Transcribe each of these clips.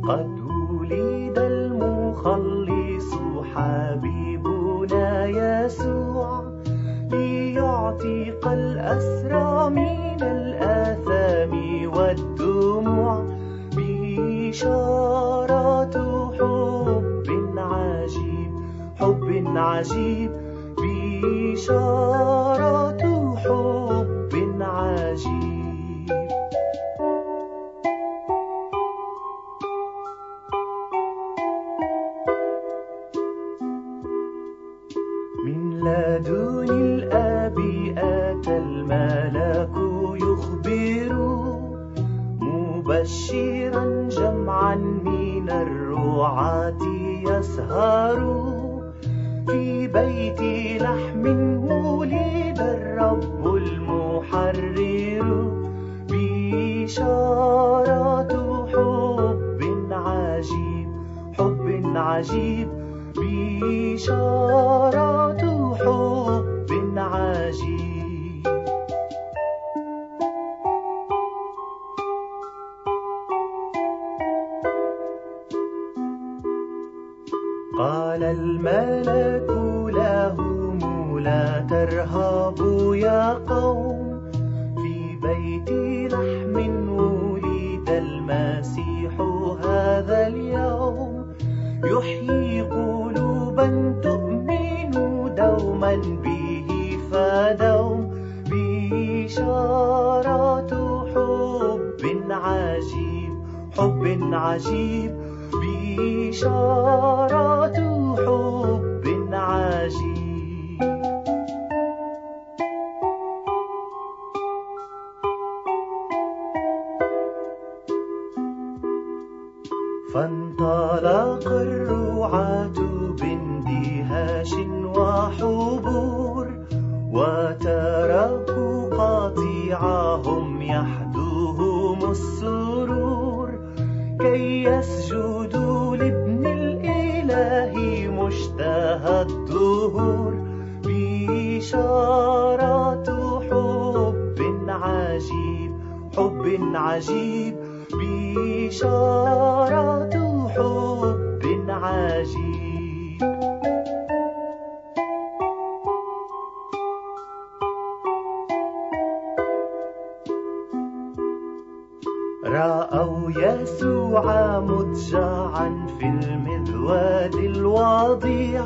قد ولد المخلص حبيبنا يسوع، ليعتق الأسرى من الآثام والدموع. بشارة حب عجيب، حب عجيب، بشارة حب عجيب. من لدن الآب أتى الملك يخبر، مبشرا جمعا من الرعاة يسهر. في بيت لحم ولد الرب المحرر، بشارة حب عجيب، حب عجيب، بشارة حب عجيب. قال الملك لهم لا ترهبوا يا قوم، في بيت لحم ولد المسيح هذا اليوم. يحيي قلوبا تؤمن دوما به فدوم، بشارة حب عجيب، حب عجيب، بشارة حب عجيب. فانطلق الرعاة باندهاش وحبور، وتركوا قطيعهم يحدوهم السرور، كي يسجدوا لابن الإله مشتهى الدهور. بشارة حب عجيب، حب عجيب، بشارة حب عجيب. رأوا يسوع مضجعا في المذود الوضيع،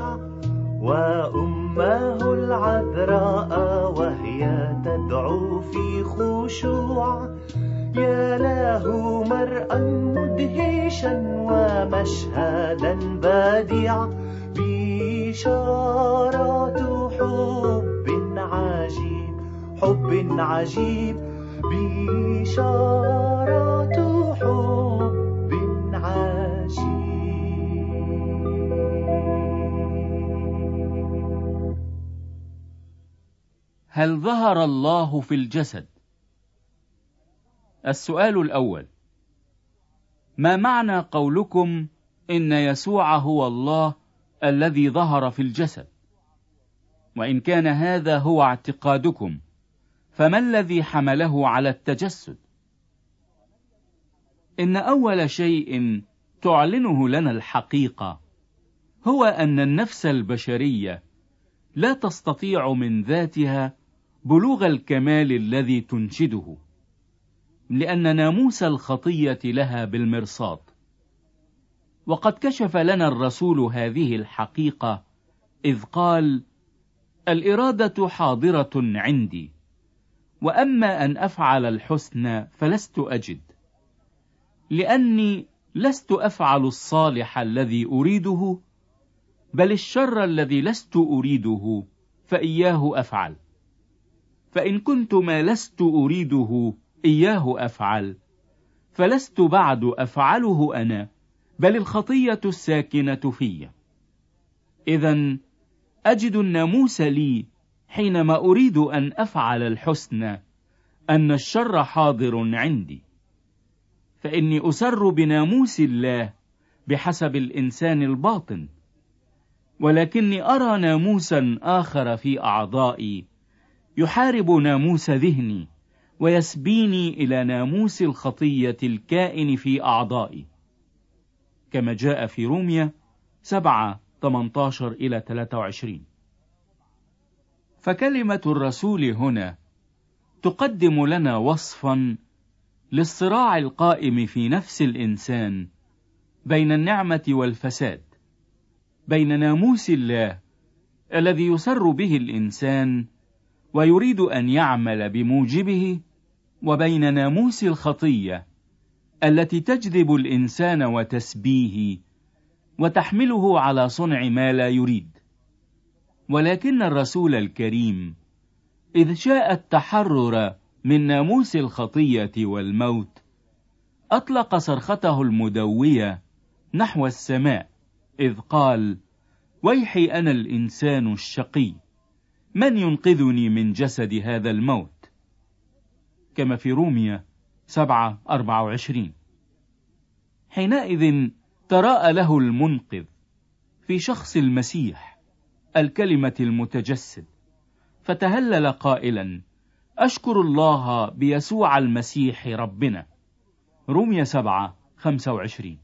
وأمه العذراء وهي تدعو في خشوع. يا له مرءا مدهشا ومشهدا بديع، بشارة حب عجيب، حب عجيب، بشارة حب عجيب. هل ظهر الله في الجسد؟ السؤال الأول: ما معنى قولكم إن يسوع هو الله الذي ظهر في الجسد؟ وإن كان هذا هو اعتقادكم، فما الذي حمله على التجسد؟ إن أول شيء تعلنه لنا الحقيقة هو أن النفس البشرية لا تستطيع من ذاتها بلوغ الكمال الذي تنشده، لأن ناموس الخطية لها بالمرصاد. وقد كشف لنا الرسول هذه الحقيقة إذ قال: الإرادة حاضرة عندي، وأما أن أفعل الحسن فلست أجد، لأني لست أفعل الصالح الذي أريده، بل الشر الذي لست أريده فإياه أفعل. فإن كنت ما لست أريده إياه أفعل، فلست بعد أفعله أنا، بل الخطية الساكنة في. إذن أجد الناموس لي حينما أريد أن أفعل الحسن أن الشر حاضر عندي، فإني أسر بناموس الله بحسب الإنسان الباطن، ولكني أرى ناموسا آخر في أعضائي يحارب ناموس ذهني ويسبيني إلى ناموس الخطية الكائن في أعضائي. كما جاء في رومية 7:18-23. فكلمة الرسول هنا تقدم لنا وصفا للصراع القائم في نفس الإنسان بين النعمة والفساد، بين ناموس الله الذي يسر به الإنسان ويريد أن يعمل بموجبه، وبين ناموس الخطية التي تجذب الإنسان وتسبيه وتحمله على صنع ما لا يريد. ولكن الرسول الكريم إذ شاء التحرر من ناموس الخطية والموت أطلق صرخته المدوية نحو السماء، إذ قال: ويحي أنا الإنسان الشقي، من ينقذني من جسد هذا الموت؟ كما في رومية 7:24. حينئذ تراءى له المنقذ في شخص المسيح الكلمة المتجسد، فتهلل قائلا: أشكر الله بيسوع المسيح ربنا. رومية 7:25.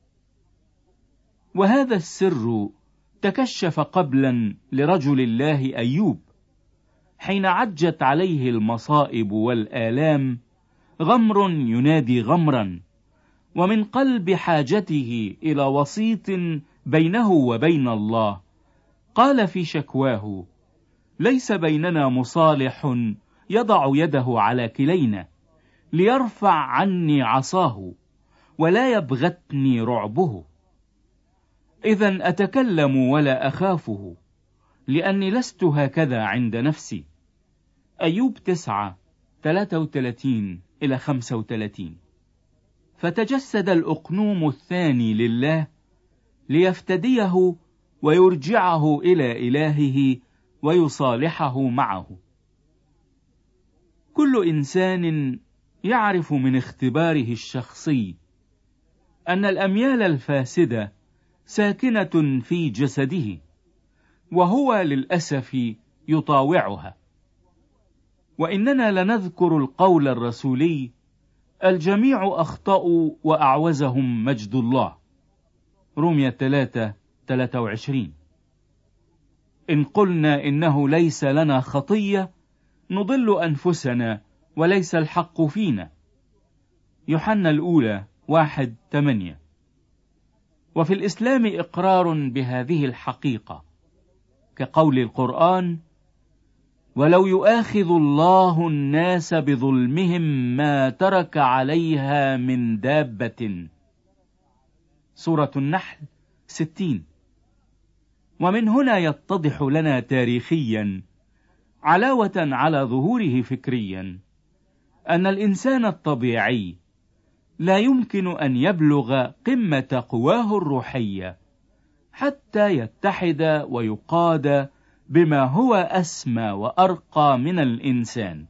وهذا السر تكشف قبلا لرجل الله أيوب حين عجت عليه المصائب والآلام، غمر ينادي غمرا، ومن قلب حاجته إلى وسيط بينه وبين الله قال في شكواه: ليس بيننا مصالح يضع يده على كلينا ليرفع عني عصاه ولا يبغتني رعبه. إذن أتكلم ولا أخافه لأني لست هكذا عند نفسي. أيوب 9:33-35. فتجسد الأقنوم الثاني لله ليفتديه ويرجعه إلى إلهه ويصالحه معه. كل إنسان يعرف من اختباره الشخصي أن الأميال الفاسدة ساكنة في جسده، وهو للأسف يطاوعها. وإننا لنذكر القول الرسولي: الجميع أخطأوا وأعوزهم مجد الله. رومية 3:23. إن قلنا إنه ليس لنا خطية نضل أنفسنا وليس الحق فينا. يوحنا الأولى 1:8. وفي الإسلام إقرار بهذه الحقيقة، كقول القرآن: ولو يؤاخذ الله الناس بظلمهم ما ترك عليها من دابة. سورة النحل 60. ومن هنا يتضح لنا تاريخيا علاوة على ظهوره فكريا أن الإنسان الطبيعي لا يمكن أن يبلغ قمة قواه الروحية حتى يتحد ويقاد بما هو أسمى وأرقى من الإنسان.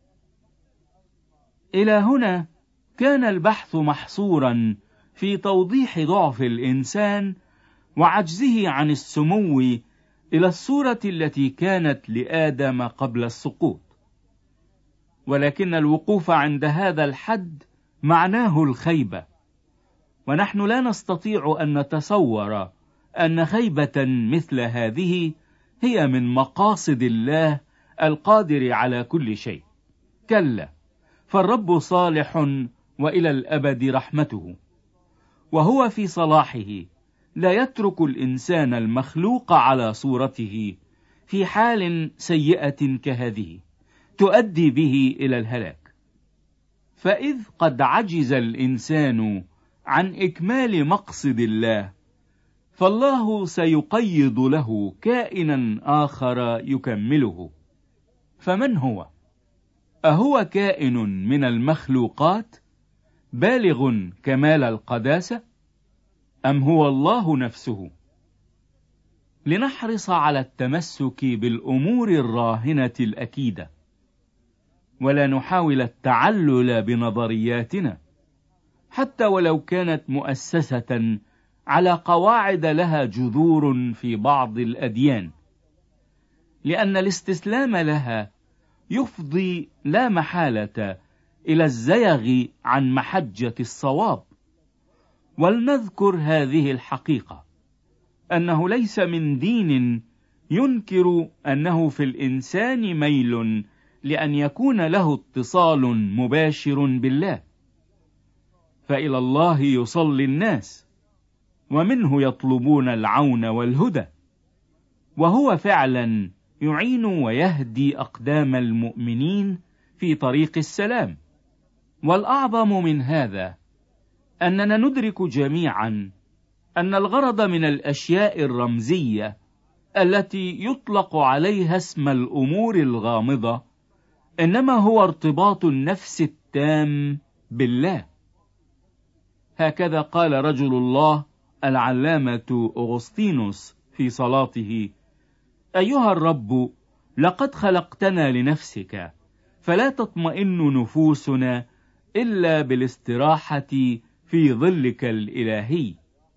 إلى هنا كان البحث محصورا في توضيح ضعف الإنسان وعجزه عن السمو إلى الصورة التي كانت لآدم قبل السقوط. ولكن الوقوف عند هذا الحد معناه الخيبة، ونحن لا نستطيع أن نتصور أن خيبة مثل هذه هي من مقاصد الله القادر على كل شيء. كلا، فالرب صالح وإلى الأبد رحمته، وهو في صلاحه لا يترك الإنسان المخلوق على صورته في حال سيئة كهذه تؤدي به إلى الهلاك. فإذ قد عجز الإنسان عن إكمال مقصد الله، فالله سيقيض له كائنا آخر يكمله. فمن هو؟ أهو كائن من المخلوقات بالغ كمال القداسة، أم هو الله نفسه؟ لنحرص على التمسك بالأمور الراهنة الأكيدة، ولا نحاول التعلل بنظرياتنا حتى ولو كانت مؤسسة على قواعد لها جذور في بعض الأديان، لأن الاستسلام لها يفضي لا محالة إلى الزيغ عن محجة الصواب، ولنذكر هذه الحقيقة، أنه ليس من دين ينكر أنه في الإنسان ميل لأن يكون له اتصال مباشر بالله، فإلى الله يصلي الناس، ومنه يطلبون العون والهدى، وهو فعلا يعين ويهدي أقدام المؤمنين في طريق السلام. والأعظم من هذا أننا ندرك جميعا أن الغرض من الأشياء الرمزية التي يطلق عليها اسم الأمور الغامضة إنما هو ارتباط النفس التام بالله. هكذا قال رجل الله العلامة أغسطينوس في صلاته: أيها الرب، لقد خلقتنا لنفسك، فلا تطمئن نفوسنا إلا بالاستراحة في ظلك الإلهي.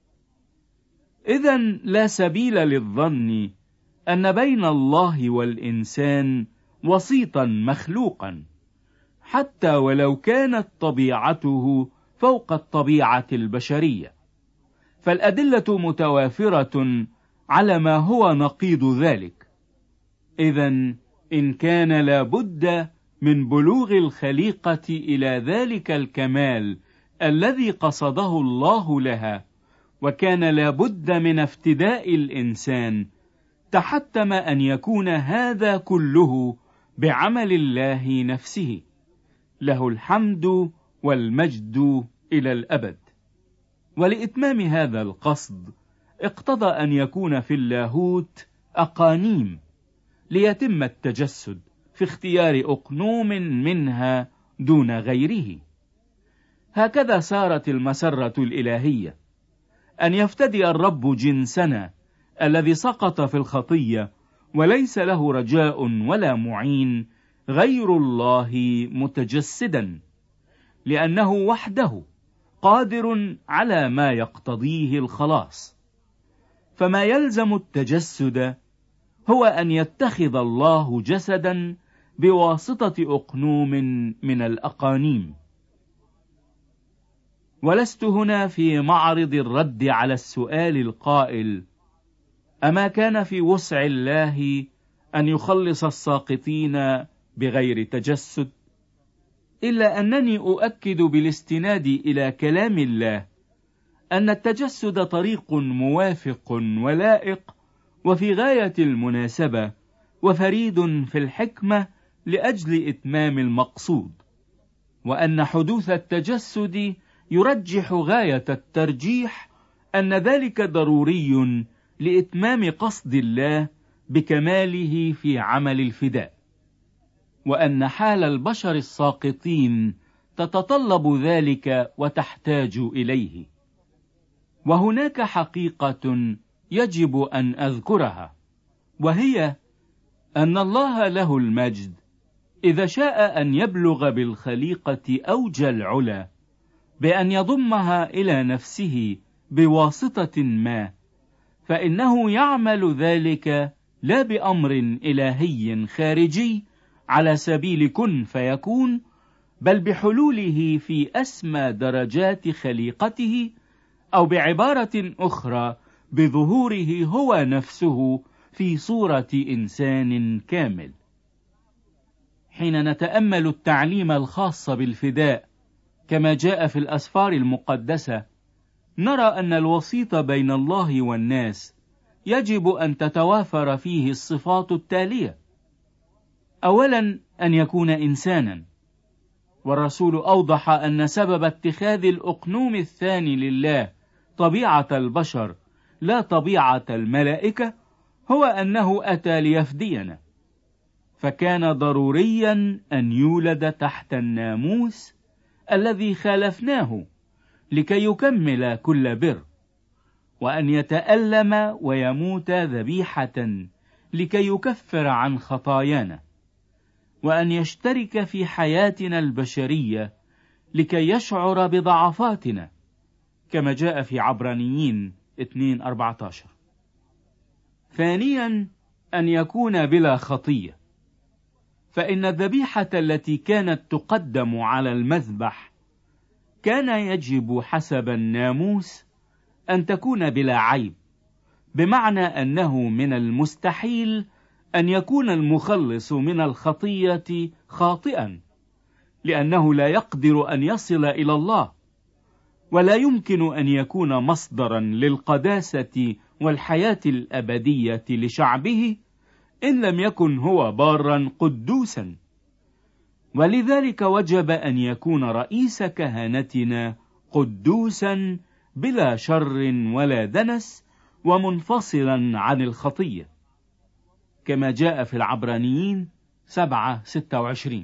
إذن لا سبيل للظن أن بين الله والإنسان وسيطا مخلوقا، حتى ولو كانت طبيعته فوق الطبيعة البشرية، فالأدلة متوافرة على ما هو نقيض ذلك. إذن إن كان لابد من بلوغ الخليقة إلى ذلك الكمال الذي قصده الله لها، وكان لابد من افتداء الإنسان، تحتم أن يكون هذا كله بعمل الله نفسه، له الحمد والمجد إلى الأبد. ولإتمام هذا القصد اقتضى أن يكون في اللاهوت أقانيم ليتم التجسد في اختيار أقنوم منها دون غيره. هكذا سارت المسرة الإلهية، أن يفتدي الرب جنسنا الذي سقط في الخطية وليس له رجاء ولا معين غير الله متجسدا، لأنه وحده قادر على ما يقتضيه الخلاص. فما يلزم التجسد هو أن يتخذ الله جسدا بواسطة أقنوم من الأقانيم. ولست هنا في معرض الرد على السؤال القائل: أما كان في وسع الله أن يخلص الساقطين بغير تجسد؟ إلا أنني أؤكد بالاستناد إلى كلام الله أن التجسد طريق موافق ولائق وفي غاية المناسبة وفريد في الحكمة لأجل إتمام المقصود، وأن حدوث التجسد يرجح غاية الترجيح أن ذلك ضروري لإتمام قصد الله بكماله في عمل الفداء، وأن حال البشر الساقطين تتطلب ذلك وتحتاج إليه. وهناك حقيقة يجب أن أذكرها، وهي أن الله له المجد إذا شاء أن يبلغ بالخليقة أوج العلا بأن يضمها إلى نفسه بواسطة ما، فإنه يعمل ذلك لا بأمر إلهي خارجي على سبيل كن فيكون، بل بحلوله في أسمى درجات خليقته، أو بعبارة أخرى بظهوره هو نفسه في صورة إنسان كامل. حين نتأمل التعليم الخاص بالفداء كما جاء في الأسفار المقدسة، نرى أن الوسيط بين الله والناس يجب أن تتوافر فيه الصفات التالية: أولا، أن يكون إنسانا، والرسول أوضح أن سبب اتخاذ الأقنوم الثاني لله طبيعة البشر لا طبيعة الملائكة هو أنه أتى ليفدينا، فكان ضروريا أن يولد تحت الناموس الذي خالفناه لكي يكمل كل بر، وأن يتألم ويموت ذبيحة لكي يكفر عن خطايانا، وأن يشترك في حياتنا البشرية لكي يشعر بضعفاتنا كما جاء في عبرانيين 2:14. ثانيا، أن يكون بلا خطية، فإن الذبيحة التي كانت تقدم على المذبح كان يجب حسب الناموس أن تكون بلا عيب، بمعنى أنه من المستحيل أن يكون المخلص من الخطية خاطئا، لأنه لا يقدر أن يصل إلى الله، ولا يمكن أن يكون مصدرا للقداسة والحياة الأبدية لشعبه إن لم يكن هو بارا قدوسا. ولذلك وجب أن يكون رئيس كهنتنا قدوسا بلا شر ولا دنس ومنفصلا عن الخطية، كما جاء في العبرانيين 7:26.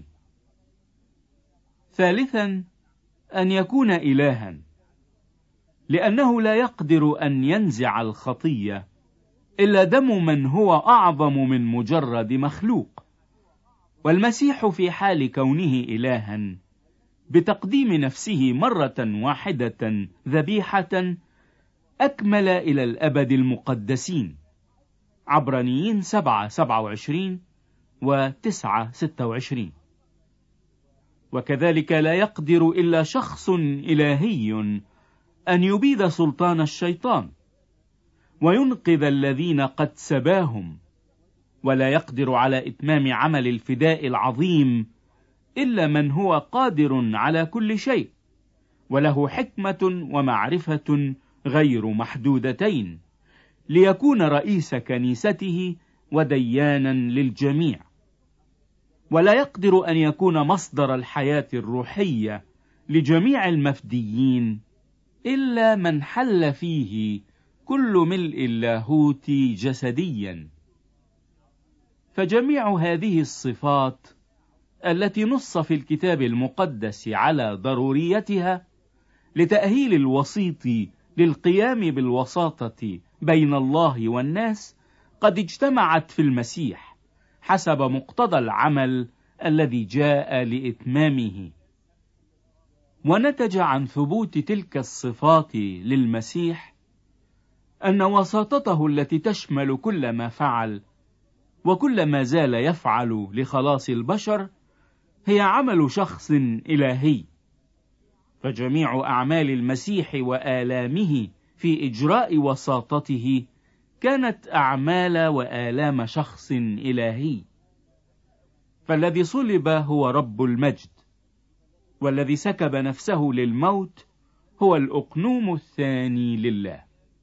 ثالثا، أن يكون إلها، لأنه لا يقدر أن ينزع الخطية إلا دم من هو أعظم من مجرد مخلوق. والمسيح في حال كونه إلها بتقديم نفسه مرة واحدة ذبيحة أكمل إلى الأبد المقدسين، عبرانيين 7:27 و9:26. وكذلك لا يقدر إلا شخص إلهي أن يبيد سلطان الشيطان وينقذ الذين قد سباهم، ولا يقدر على إتمام عمل الفداء العظيم إلا من هو قادر على كل شيء، وله حكمة ومعرفة غير محدودتين، ليكون رئيس كنيسته وديانا للجميع. ولا يقدر أن يكون مصدر الحياة الروحية لجميع المفديين إلا من حل فيه كل ملء اللاهوت جسديا. فجميع هذه الصفات التي نص في الكتاب المقدس على ضروريتها لتأهيل الوسيط للقيام بالوساطة بين الله والناس قد اجتمعت في المسيح حسب مقتضى العمل الذي جاء لإتمامه. ونتج عن ثبوت تلك الصفات للمسيح أن وساطته التي تشمل كل ما فعل وكل ما زال يفعل لخلاص البشر هي عمل شخص إلهي. فجميع أعمال المسيح وآلامه في إجراء وساطته كانت أعمال وآلام شخص إلهي. فالذي صلب هو رب المجد، والذي سكب نفسه للموت هو الأقنوم الثاني لله.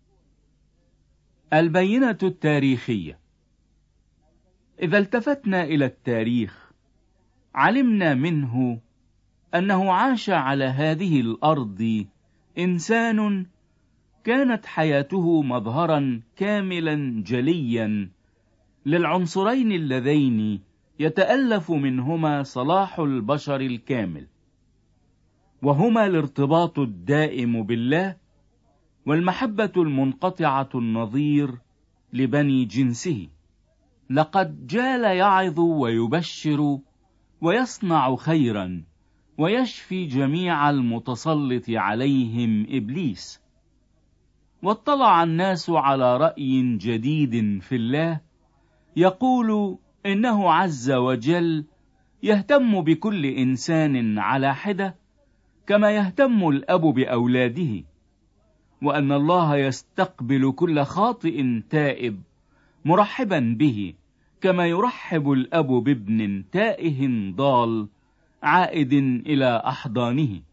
البينة التاريخية. إذا التفتنا إلى التاريخ علمنا منه أنه عاش على هذه الأرض إنسان كانت حياته مظهرا كاملا جليا للعنصرين اللذين يتألف منهما صلاح البشر الكامل، وهما الارتباط الدائم بالله والمحبة المنقطعة النظير لبني جنسه. لقد جال يعظ ويبشر ويصنع خيرا ويشفي جميع المتسلط عليهم إبليس. واطلع الناس على رأي جديد في الله يقول إنه عز وجل يهتم بكل إنسان على حدة كما يهتم الأب بأولاده، وأن الله يستقبل كل خاطئ تائب مرحبا به كما يرحب الأب بابن تائه ضال عائد إلى أحضانه.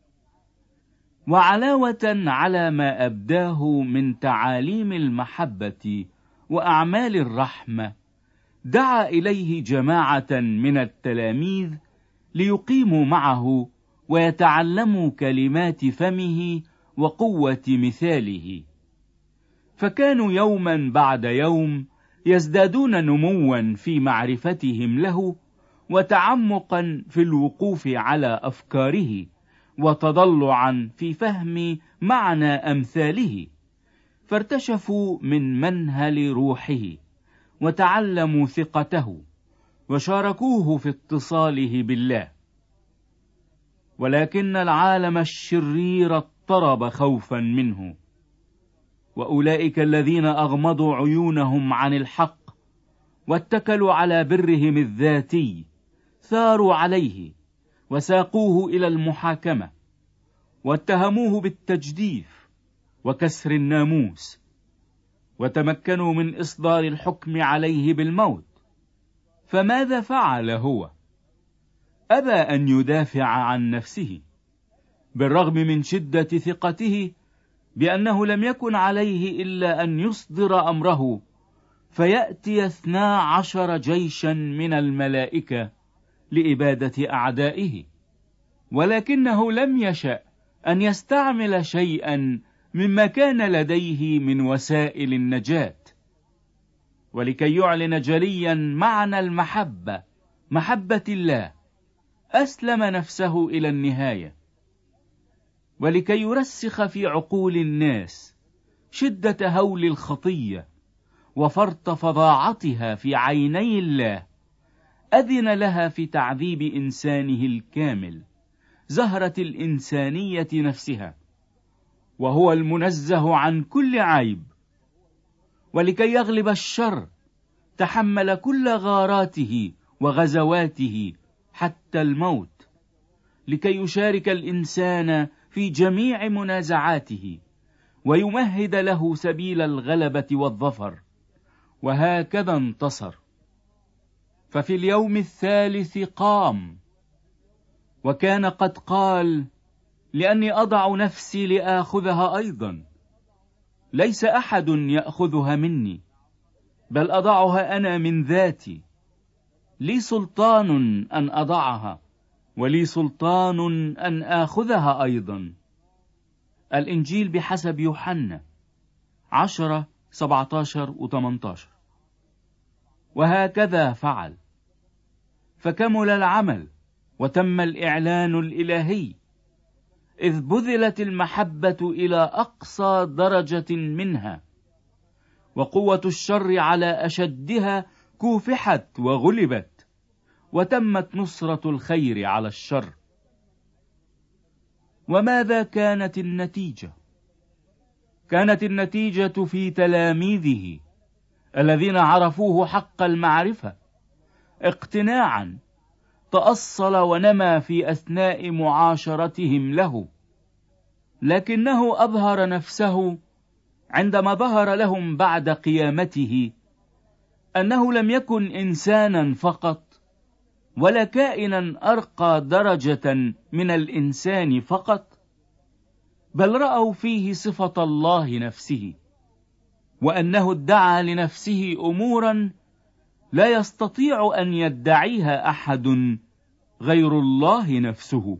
وعلاوة على ما أبداه من تعاليم المحبة وأعمال الرحمة، دعا إليه جماعة من التلاميذ ليقيموا معه ويتعلموا كلمات فمه وقوة مثاله. فكانوا يوما بعد يوم يزدادون نموا في معرفتهم له وتعمقا في الوقوف على أفكاره وتضلعا في فهم معنى أمثاله، فارتشفوا من منهل روحه وتعلموا ثقته وشاركوه في اتصاله بالله. ولكن العالم الشرير اضطرب خوفا منه، وأولئك الذين أغمضوا عيونهم عن الحق واتكلوا على برهم الذاتي ثاروا عليه وساقوه إلى المحاكمة، واتهموه بالتجديف وكسر الناموس، وتمكنوا من إصدار الحكم عليه بالموت. فماذا فعل هو؟ أبى أن يدافع عن نفسه، بالرغم من شدة ثقته بأنه لم يكن عليه إلا أن يصدر أمره فيأتي 12 جيشا من الملائكة لإبادة أعدائه، ولكنه لم يشأ أن يستعمل شيئا مما كان لديه من وسائل النجاة. ولكي يعلن جليا معنى المحبة، محبة الله، أسلم نفسه إلى النهاية. ولكي يرسخ في عقول الناس شدة هول الخطية وفرط فظاعتها في عيني الله، أذن لها في تعذيب إنسانه الكامل، زهرة الإنسانية نفسها، وهو المنزه عن كل عيب. ولكي يغلب الشر تحمل كل غاراته وغزواته حتى الموت، لكي يشارك الإنسان في جميع منازعاته ويمهد له سبيل الغلبة والظفر. وهكذا انتصر. ففي اليوم الثالث قام، وكان قد قال: لأني أضع نفسي لآخذها أيضا، ليس أحد يأخذها مني، بل أضعها أنا من ذاتي، لي سلطان أن أضعها، ولي سلطان أن آخذها أيضا. الإنجيل بحسب يوحنا 10:17-18. وهكذا فعل، فكمل العمل وتم الإعلان الإلهي، إذ بذلت المحبة إلى أقصى درجة منها، وقوة الشر على أشدها كوفحت وغلبت، وتمت نصرة الخير على الشر. وماذا كانت النتيجة؟ كانت النتيجة في تلاميذه الذين عرفوه حق المعرفة اقتناعا تأصل ونمى في أثناء معاشرتهم له، لكنه أظهر نفسه عندما ظهر لهم بعد قيامته أنه لم يكن إنسانا فقط، ولا كائنا أرقى درجة من الإنسان فقط، بل رأوا فيه صفة الله نفسه، وأنه ادعى لنفسه أمورا لا يستطيع أن يدعيها أحد غير الله نفسه.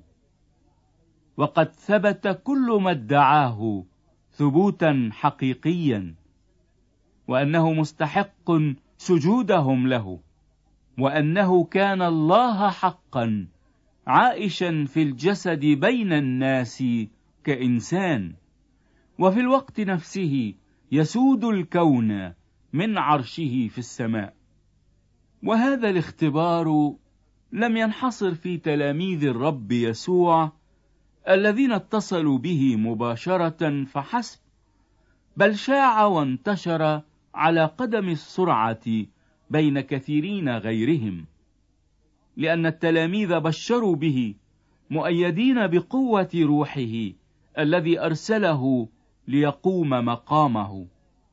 وقد ثبت كل ما ادعاه ثبوتا حقيقيا، وأنه مستحق سجودهم له، وأنه كان الله حقا عائشا في الجسد بين الناس كإنسان، وفي الوقت نفسه يسود الكون من عرشه في السماء. وهذا الاختبار لم ينحصر في تلاميذ الرب يسوع الذين اتصلوا به مباشرة فحسب، بل شاع وانتشر على قدم السرعة بين كثيرين غيرهم، لأن التلاميذ بشروا به مؤيدين بقوة روحه الذي أرسله ليقوم مقامه.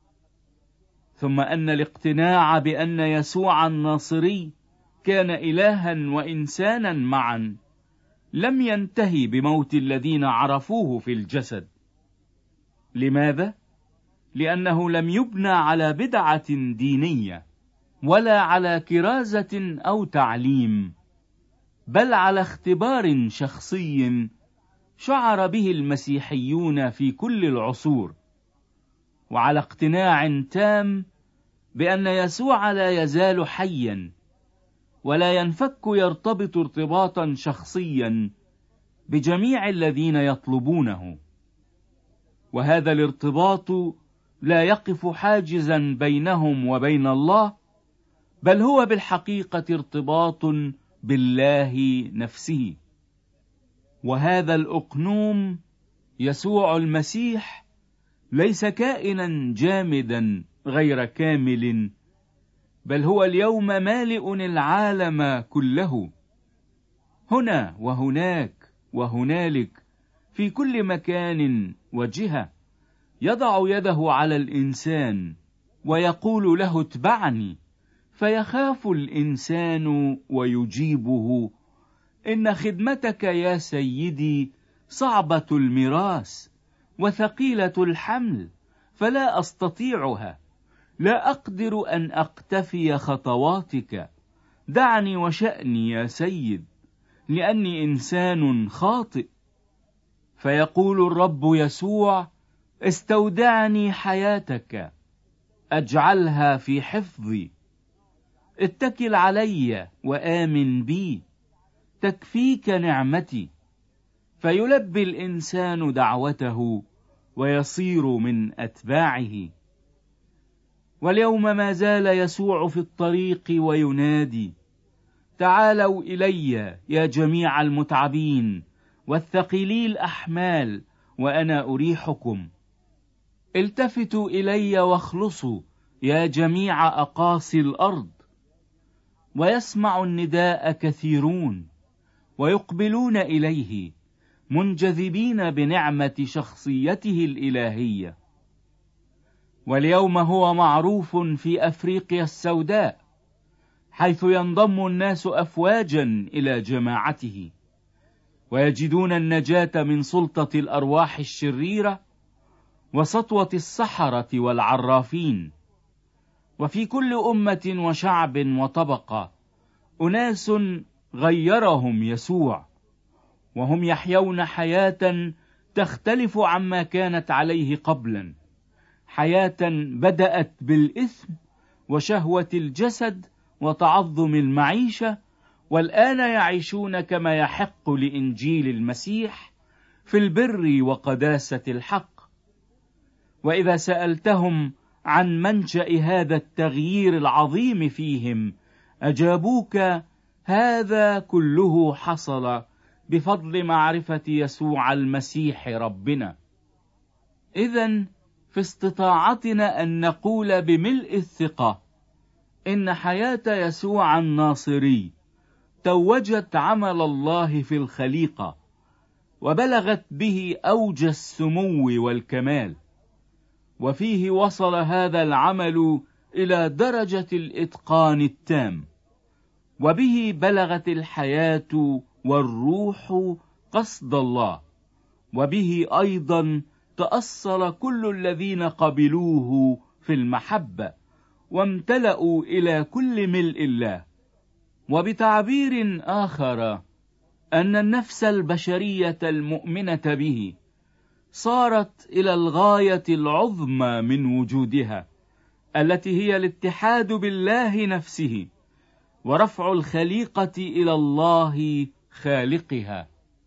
ثم أن الاقتناع بأن يسوع الناصري كان إلها وإنسانا معا لم ينتهي بموت الذين عرفوه في الجسد. لماذا؟ لأنه لم يبنى على بدعة دينية ولا على كرازة أو تعليم، بل على اختبار شخصي شعر به المسيحيون في كل العصور، وعلى اقتناع تام بأن يسوع لا يزال حيا ولا ينفك يرتبط ارتباطا شخصيا بجميع الذين يطلبونه. وهذا الارتباط لا يقف حاجزا بينهم وبين الله، بل هو بالحقيقة ارتباط بالله نفسه. وهذا الأقنوم يسوع المسيح ليس كائنا جامدا غير كامل، بل هو اليوم مالئ العالم كله. هنا وهناك وهنالك في كل مكان وجهة، يضع يده على الإنسان ويقول له اتبعني، فيخاف الإنسان ويجيبه: إن خدمتك يا سيدي صعبة المراس وثقيلة الحمل، فلا أستطيعها، لا أقدر أن أقتفي خطواتك، دعني وشأني يا سيد، لأني إنسان خاطئ. فيقول الرب يسوع: استودعني حياتك، أجعلها في حفظي، اتكل علي وآمن بي، تكفيك نعمتي. فيلبي الإنسان دعوته ويصير من أتباعه. واليوم ما زال يسوع في الطريق وينادي: تعالوا إلي يا جميع المتعبين والثقيلي الأحمال وأنا أريحكم. التفتوا إلي واخلصوا يا جميع أقاصي الأرض. ويسمع النداء كثيرون ويقبلون إليه منجذبين بنعمة شخصيته الإلهية. واليوم هو معروف في أفريقيا السوداء، حيث ينضم الناس أفواجا إلى جماعته، ويجدون النجاة من سلطة الأرواح الشريرة وسطوة السحرة والعرافين. وفي كل أمة وشعب وطبقة أناس غيرهم يسوع، وهم يحيون حياة تختلف عما كانت عليه قبلا، حياة بدأت بالإثم وشهوة الجسد وتعظم المعيشة، والآن يعيشون كما يحق لإنجيل المسيح في البر وقداسة الحق. وإذا سألتهم عن منشأ هذا التغيير العظيم فيهم، أجابوك: هذا كله حصل بفضل معرفة يسوع المسيح ربنا. إذن في استطاعتنا أن نقول بملء الثقة إن حياة يسوع الناصري توجت عمل الله في الخليقة، وبلغت به أوج السمو والكمال، وفيه وصل هذا العمل إلى درجة الإتقان التام، وبه بلغت الحياة والروح قصد الله، وبه أيضا تأصل كل الذين قبلوه في المحبة وامتلأوا إلى كل ملء الله. وبتعبير آخر، أن النفس البشرية المؤمنة به صارت إلى الغاية العظمى من وجودها، التي هي الاتحاد بالله نفسه ورفع الخليقة إلى الله خالقها.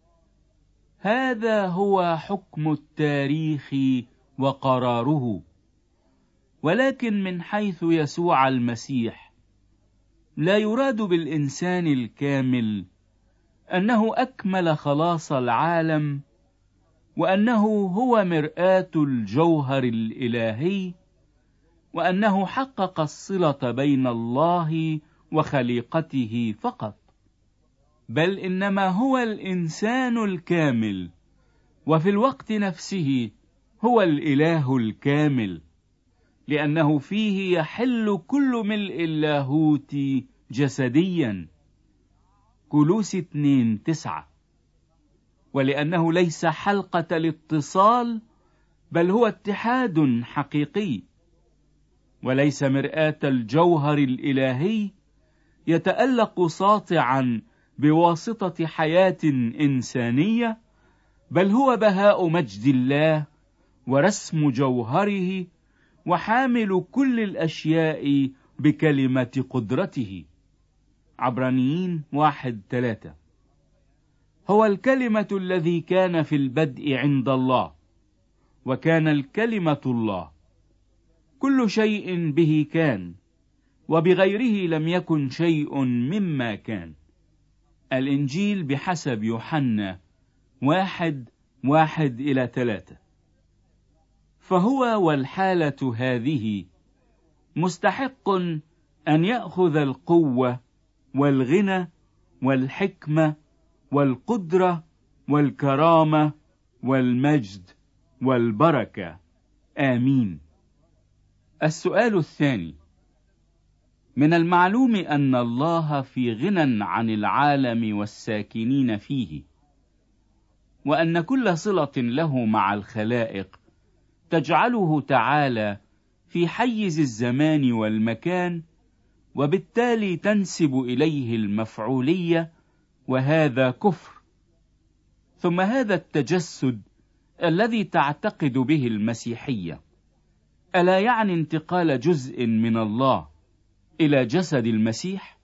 هذا هو حكم التاريخ وقراره. ولكن من حيث يسوع المسيح لا يراد بالإنسان الكامل أنه أكمل خلاص العالم، وأنه هو مرآة الجوهر الإلهي، وأنه حقق الصلة بين الله وخليقته فقط، بل إنما هو الإنسان الكامل، وفي الوقت نفسه هو الإله الكامل، لأنه فيه يحل كل ملء اللاهوت جسديا. كولوس 2:9. ولأنه ليس حلقة الاتصال، بل هو اتحاد حقيقي، وليس مرآة الجوهر الإلهي يتألق ساطعا بواسطة حياة إنسانية، بل هو بهاء مجد الله ورسم جوهره، وحامل كل الأشياء بكلمة قدرته. عبرانيين 1:3. هو الكلمة الذي كان في البدء عند الله، وكان الكلمة الله. كل شيء به كان، وبغيره لم يكن شيء مما كان. الإنجيل بحسب يوحنا 1:1-3. فهو والحالة هذه مستحق أن يأخذ القوة والغنى والحكمة والقدرة والكرامة والمجد والبركة. آمين. السؤال الثاني: من المعلوم أن الله في غنى عن العالم والساكنين فيه، وأن كل صلة له مع الخلائق تجعله تعالى في حيز الزمان والمكان، وبالتالي تنسب إليه المفعولية، وهذا كفر. ثم هذا التجسد الذي تعتقد به المسيحية ألا يعني انتقال جزء من الله إلى جسد المسيح؟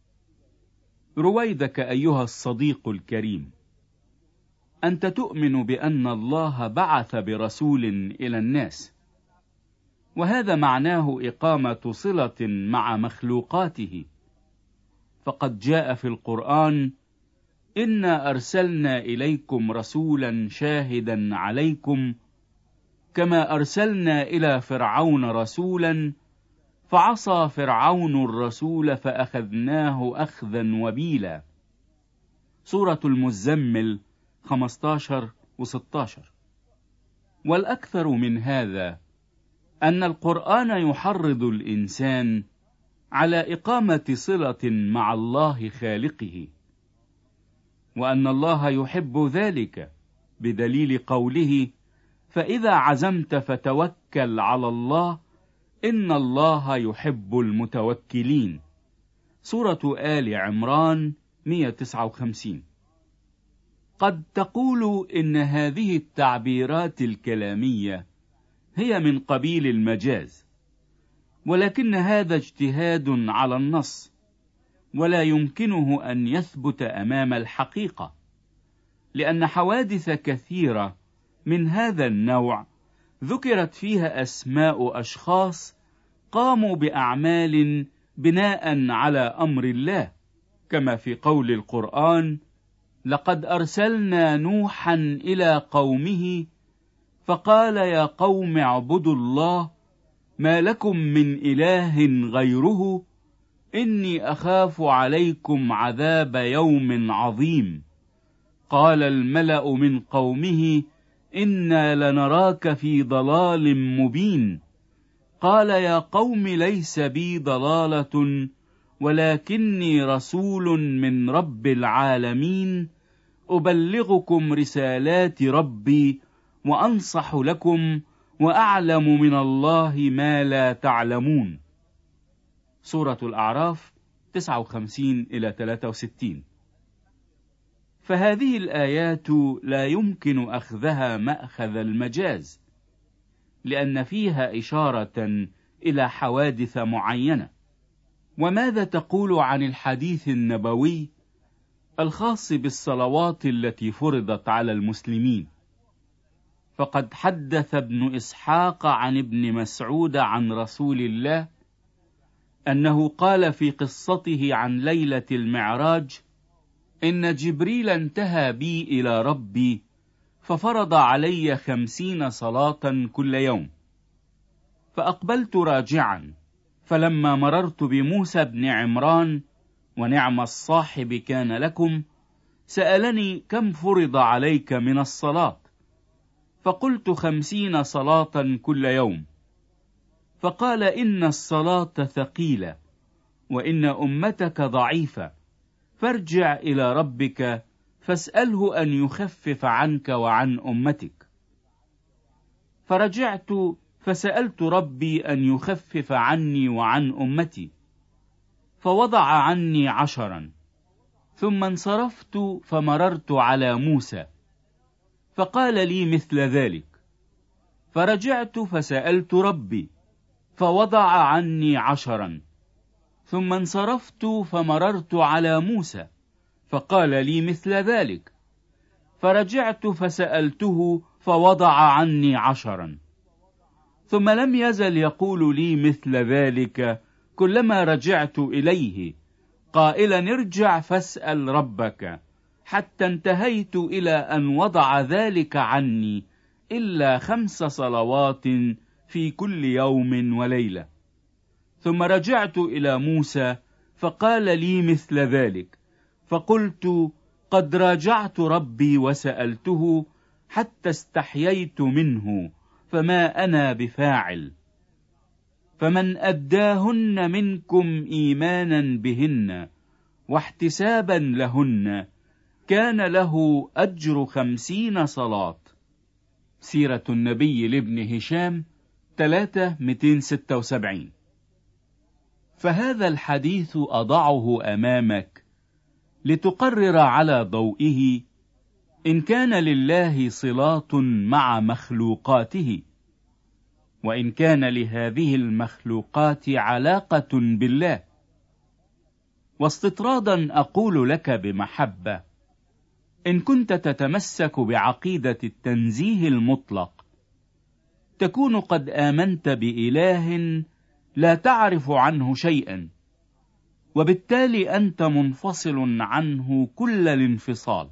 رويدك أيها الصديق الكريم، أنت تؤمن بأن الله بعث برسول إلى الناس، وهذا معناه إقامة صلة مع مخلوقاته، فقد جاء في القرآن: إنا أرسلنا إليكم رسولا شاهدا عليكم كما أرسلنا إلى فرعون رسولا فعصى فرعون الرسول فأخذناه أخذا وبيلا. سورة المزمل 15 و16. والأكثر من هذا أن القرآن يحرض الإنسان على إقامة صلة مع الله خالقه، وأن الله يحب ذلك بدليل قوله: فإذا عزمت فتوكل على الله إن الله يحب المتوكلين. سورة آل عمران 159. قد تقول إن هذه التعبيرات الكلامية هي من قبيل المجاز، ولكن هذا اجتهاد على النص، ولا يمكنه أن يثبت أمام الحقيقة، لأن حوادث كثيرة من هذا النوع ذكرت فيها أسماء أشخاص قاموا بأعمال بناء على أمر الله، كما في قول القرآن: لقد أرسلنا نوحا إلى قومه فقال يا قوم اعبدوا الله ما لكم من إله غيره إني أخاف عليكم عذاب يوم عظيم. قال الملأ من قومه إنا لنراك في ضلال مبين. قال يا قوم ليس بي ضلالة ولكني رسول من رب العالمين أبلغكم رسالات ربي وأنصح لكم وأعلم من الله ما لا تعلمون. سورة الأعراف 59-63. فهذه الآيات لا يمكن أخذها مأخذ المجاز، لأن فيها إشارة إلى حوادث معينة. وماذا تقول عن الحديث النبوي الخاص بالصلوات التي فرضت على المسلمين؟ فقد حدث ابن إسحاق عن ابن مسعود عن رسول الله أنه قال في قصته عن ليلة المعراج: إن جبريل انتهى بي إلى ربي ففرض علي 50 صلاة كل يوم، فأقبلت راجعا، فلما مررت بموسى بن عمران ونعم الصاحب كان لكم سألني: كم فرض عليك من الصلاة؟ فقلت 50 صلاة كل يوم. فقال: إن الصلاة ثقيلة وإن أمتك ضعيفة، فارجع إلى ربك فاسأله أن يخفف عنك وعن أمتك. فرجعت فسألت ربي أن يخفف عني وعن أمتي، فوضع عني 10. ثم انصرفت فمررت على موسى فقال لي مثل ذلك، فرجعت فسألت ربي فوضع عني 10. ثم انصرفت فمررت على موسى فقال لي مثل ذلك، فرجعت فسألته فوضع عني 10. ثم لم يزل يقول لي مثل ذلك كلما رجعت إليه، قائلا: ارجع فاسأل ربك، حتى انتهيت إلى أن وضع ذلك عني إلا 5 صلوات في كل يوم وليلة. ثم رجعت إلى موسى فقال لي مثل ذلك، فقلت: قد راجعت ربي وسألته حتى استحييت منه، فما أنا بفاعل. فمن أداهن منكم إيمانا بهن واحتسابا لهن كان له أجر 50 صلاة. سيرة النبي لابن هشام 3:276. فهذا الحديث أضعه أمامك لتقرر على ضوئه إن كان لله صلات مع مخلوقاته، وإن كان لهذه المخلوقات علاقة بالله. واستطرادا أقول لك بمحبة: إن كنت تتمسك بعقيدة التنزيه المطلق تكون قد آمنت بإله لا تعرف عنه شيئا، وبالتالي أنت منفصل عنه كل الانفصال.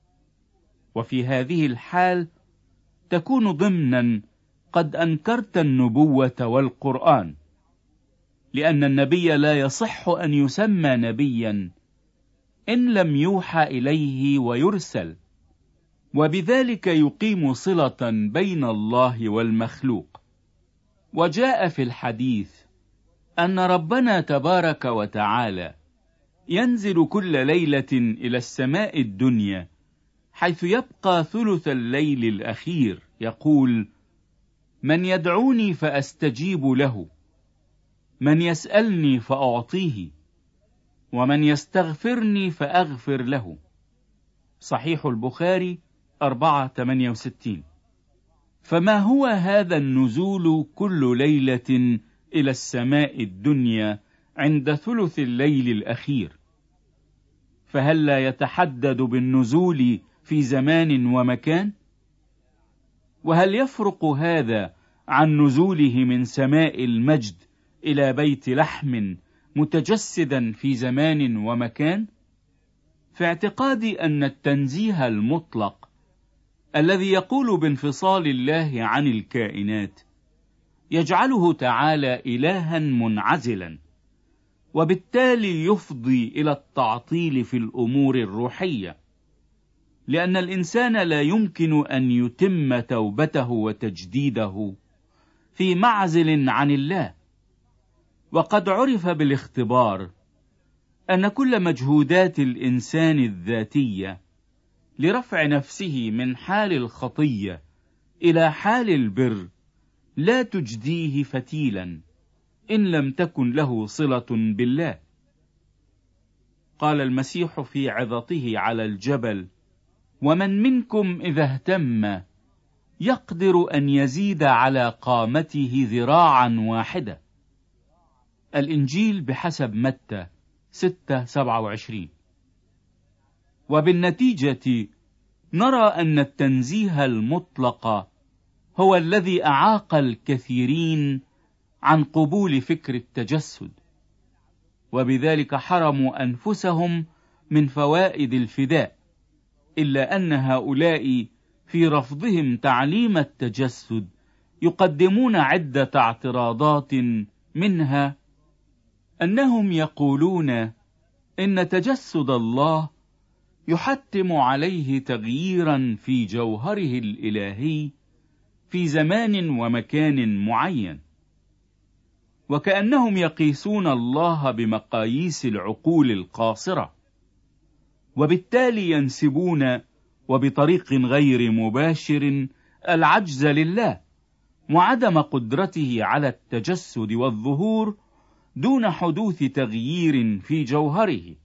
وفي هذه الحال تكون ضمنا قد أنكرت النبوة والقرآن، لأن النبي لا يصح أن يسمى نبيا إن لم يوحى إليه ويرسل، وبذلك يقيم صلة بين الله والمخلوق. وجاء في الحديث أن ربنا تبارك وتعالى ينزل كل ليلة إلى السماء الدنيا، حيث يبقى ثلث الليل الأخير، يقول: من يدعوني فأستجيب له، من يسألني فأعطيه، ومن يستغفرني فأغفر له. صحيح البخاري 4:68. فما هو هذا النزول كل ليلة إلى السماء الدنيا عند ثلث الليل الأخير؟ فهل لا يتحدد بالنزول في زمان ومكان؟ وهل يفرق هذا عن نزوله من سماء المجد إلى بيت لحم متجسدا في زمان ومكان؟ في اعتقادي أن التنزيه المطلق الذي يقول بانفصال الله عن الكائنات يجعله تعالى إلها منعزلا، وبالتالي يفضي إلى التعطيل في الأمور الروحية، لأن الإنسان لا يمكن أن يتم توبته وتجديده في معزل عن الله. وقد عرف بالاختبار أن كل مجهودات الإنسان الذاتية لرفع نفسه من حال الخطية إلى حال البر لا تجديه فتيلا إن لم تكن له صلة بالله. قال المسيح في عظته على الجبل: ومن منكم إذا اهتم يقدر أن يزيد على قامته ذراعا واحدة. الإنجيل بحسب متى 6:27. وبالنتيجة نرى أن التنزيه المطلق هو الذي أعاق الكثيرين عن قبول فكر التجسد، وبذلك حرموا أنفسهم من فوائد الفداء، إلا أن هؤلاء في رفضهم تعليم التجسد يقدمون عدة اعتراضات، منها أنهم يقولون إن تجسد الله يحتم عليه تغييرا في جوهره الإلهي في زمان ومكان معين، وكأنهم يقيسون الله بمقاييس العقول القاصرة، وبالتالي ينسبون وبطريق غير مباشر العجز لله وعدم قدرته على التجسد والظهور دون حدوث تغيير في جوهره.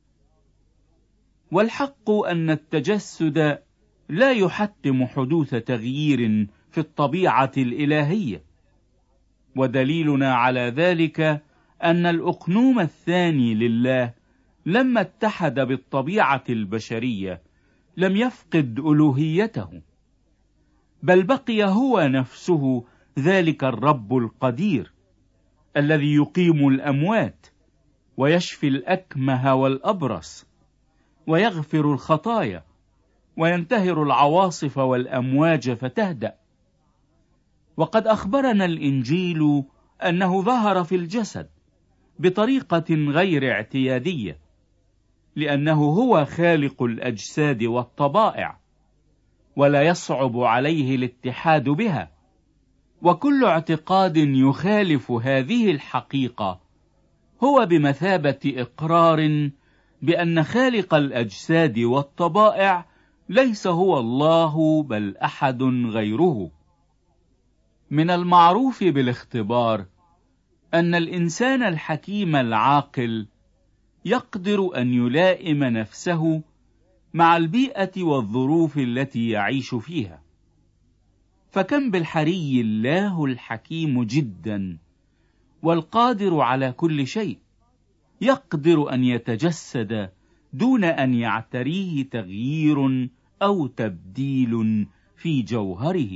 والحق أن التجسد لا يحتم حدوث تغيير في الطبيعة الإلهية، ودليلنا على ذلك أن الأقنوم الثاني لله لما اتحد بالطبيعة البشرية لم يفقد ألوهيته، بل بقي هو نفسه ذلك الرب القدير الذي يقيم الأموات ويشفي الأكمه والأبرص ويغفر الخطايا وينتهر العواصف والأمواج فتهدأ. وقد أخبرنا الإنجيل أنه ظهر في الجسد بطريقة غير اعتيادية، لأنه هو خالق الأجساد والطبائع، ولا يصعب عليه الاتحاد بها. وكل اعتقاد يخالف هذه الحقيقة هو بمثابة إقرار بأن خالق الأجساد والطبائع ليس هو الله بل أحد غيره. من المعروف بالاختبار أن الإنسان الحكيم العاقل يقدر أن يلائم نفسه مع البيئة والظروف التي يعيش فيها. فكم بالحري الله الحكيم جدا والقادر على كل شيء يقدر أن يتجسد دون أن يعتريه تغيير أو تبديل في جوهره.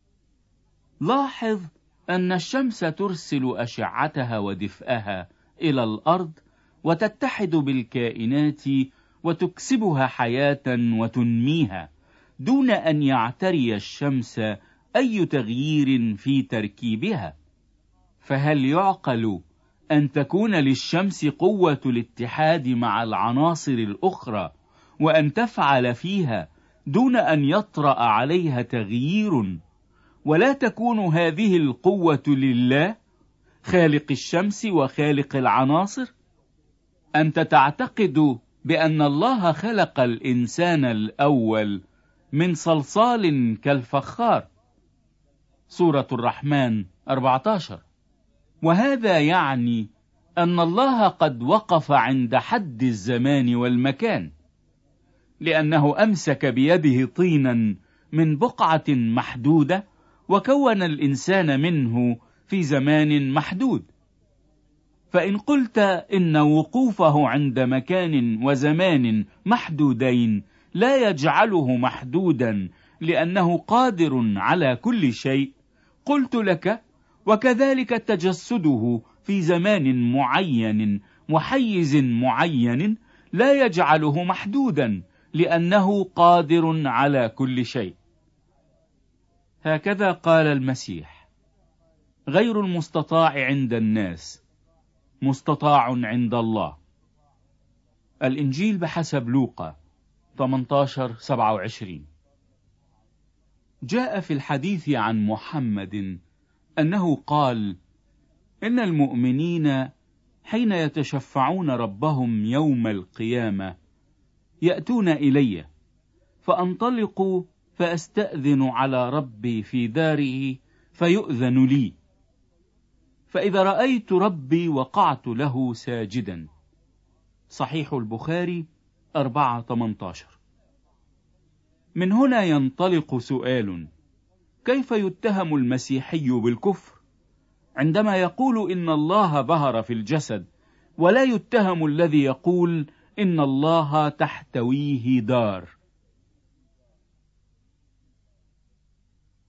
لاحظ أن الشمس ترسل أشعتها ودفئها إلى الأرض وتتحد بالكائنات وتكسبها حياة وتنميها دون أن يعتري الشمس أي تغيير في تركيبها. فهل يعقل أن تكون للشمس قوة الاتحاد مع العناصر الأخرى وأن تفعل فيها دون أن يطرأ عليها تغيير، ولا تكون هذه القوة لله خالق الشمس وخالق العناصر؟ أنت تعتقد بأن الله خلق الإنسان الأول من صلصال كالفخار، سورة الرحمن 14. وهذا يعني أن الله قد وقف عند حد الزمان والمكان، لأنه أمسك بيده طينا من بقعة محدودة وكون الإنسان منه في زمان محدود. فإن قلت إن وقوفه عند مكان وزمان محدودين لا يجعله محدودا لأنه قادر على كل شيء، قلت لك وكذلك تجسده في زمان معين وحيز معين لا يجعله محدودا لأنه قادر على كل شيء. هكذا قال المسيح: غير المستطاع عند الناس مستطاع عند الله. الإنجيل بحسب لوقا 18:27. جاء في الحديث عن محمد أنه قال: إن المؤمنين حين يتشفعون ربهم يوم القيامة يأتون إلي فأنطلق فأستأذن على ربي في داره فيؤذن لي، فإذا رأيت ربي وقعت له ساجدا. صحيح البخاري 4:18. من هنا ينطلق سؤال: كيف يتهم المسيحي بالكفر عندما يقول إن الله ظهر في الجسد، ولا يتهم الذي يقول إن الله تحتويه دار؟